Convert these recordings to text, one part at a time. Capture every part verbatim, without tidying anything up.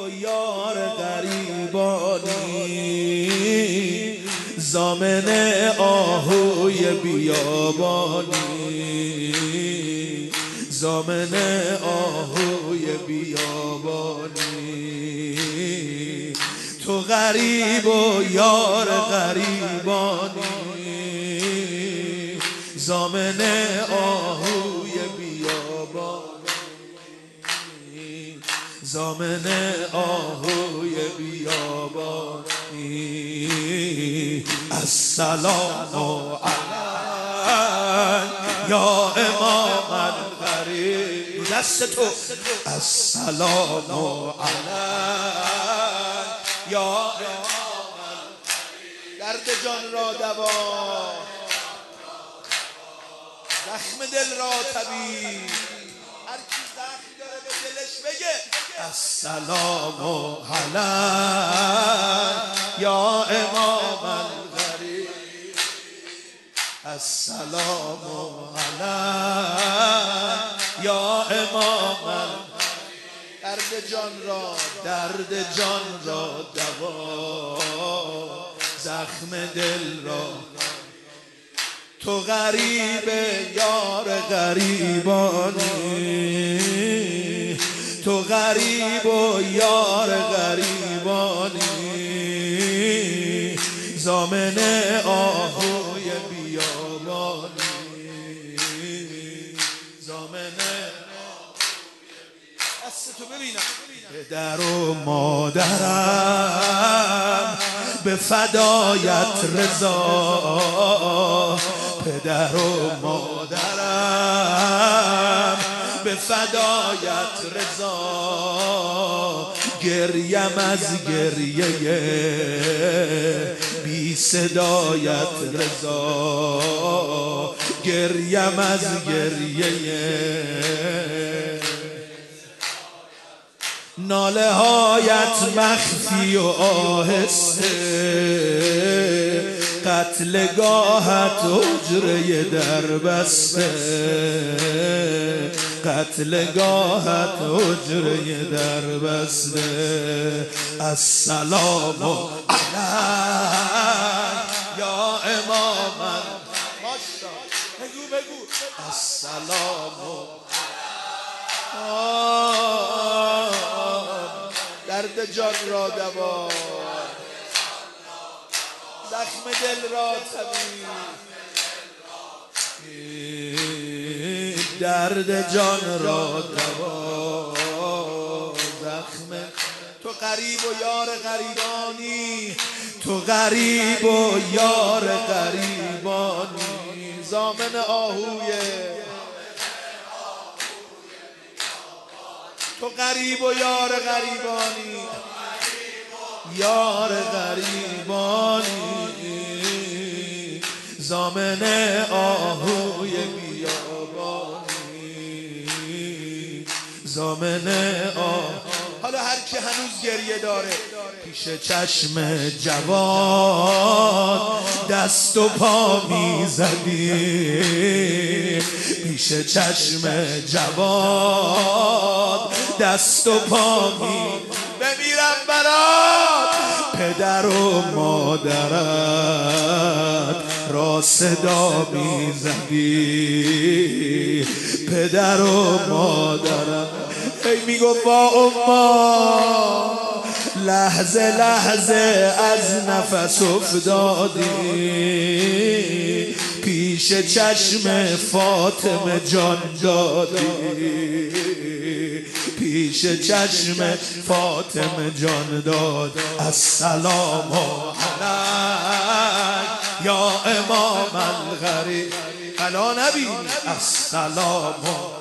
یار غریبانی، زامن آهوی بیابانی، زامن آهوی بیابانی. تو غریب و یار غریبانی، زامن آهوی بیابانی، زامن آهوی بیابانی. السلام علیک یا امام الغریب، دست تو. السلام علیک یا امام الغریب، درد جان را دوا، زخم دل را طبیب. هر کی زخم داره به دلش بگه السلام علیک یا امام الغریب، السلام علیک یا امام الغریب. درد جان را، درد جان را دوا، زخم دل را. تو غریب یار غریبانی، تو غریب و یار غریبانی، زامن آهوی بیابانی، زامن تو ببینم. پدر و مادرم به فدایت رضا، پدر و مادرم به فدایت رضا. گریم از گریه بی صدایت رضا، گریم از گریه ناله هایت مخفی و آهسته. قتلگاهت حجره در بسته، قتلگاهت حجره در بسته. السلام علیک یا امام الغریب، بگو بگو السلام. درد جان را دوا، زخم دل را طبیب. درد جان را دوا، زخم. تو غریب و یار غریبانی، تو غریب و یار غریبانی، زامن آهوی. تو غریب و یار غریبانی، یار غریبانی، زامن آهوی بیابانی، زامن آه. حالا هر که هنوز گریه داره پیش چشم جوان دست و پا میزدی، پیش چشم جوان دست و پا می. بمیرم برات پدر و مادرت را صدا میزدی، پدر و مادرت. ای میگو با اما لحظه لحظه از نفس افتادی، پیش چشم فاطمه جان دادی، پیش چشم فاطمه جان داد. السلام علیک یا امام الغریب، الا نبی السلام.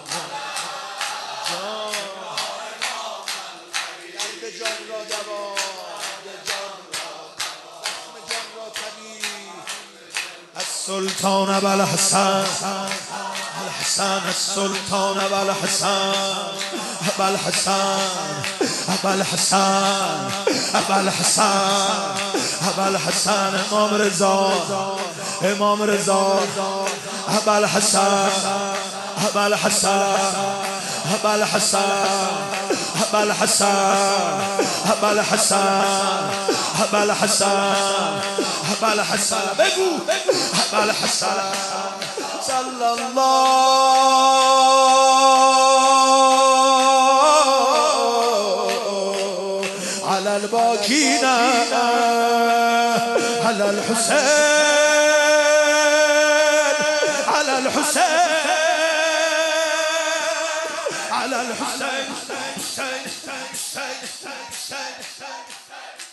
السلطان ابو الحسن، الحسن السلطان ابو الحسن، ابو الحسن ابو الحسن ابو الحسن ابو الحسن امام رضا، امام رضا ابو الحسن ابو الحسن ابو الحسن أبا الحسن أبا الحسن أبا الحسن أبا الحسن بقو أبا الحسن صلى الله على الباكين على الحسين على الحسين على الحسين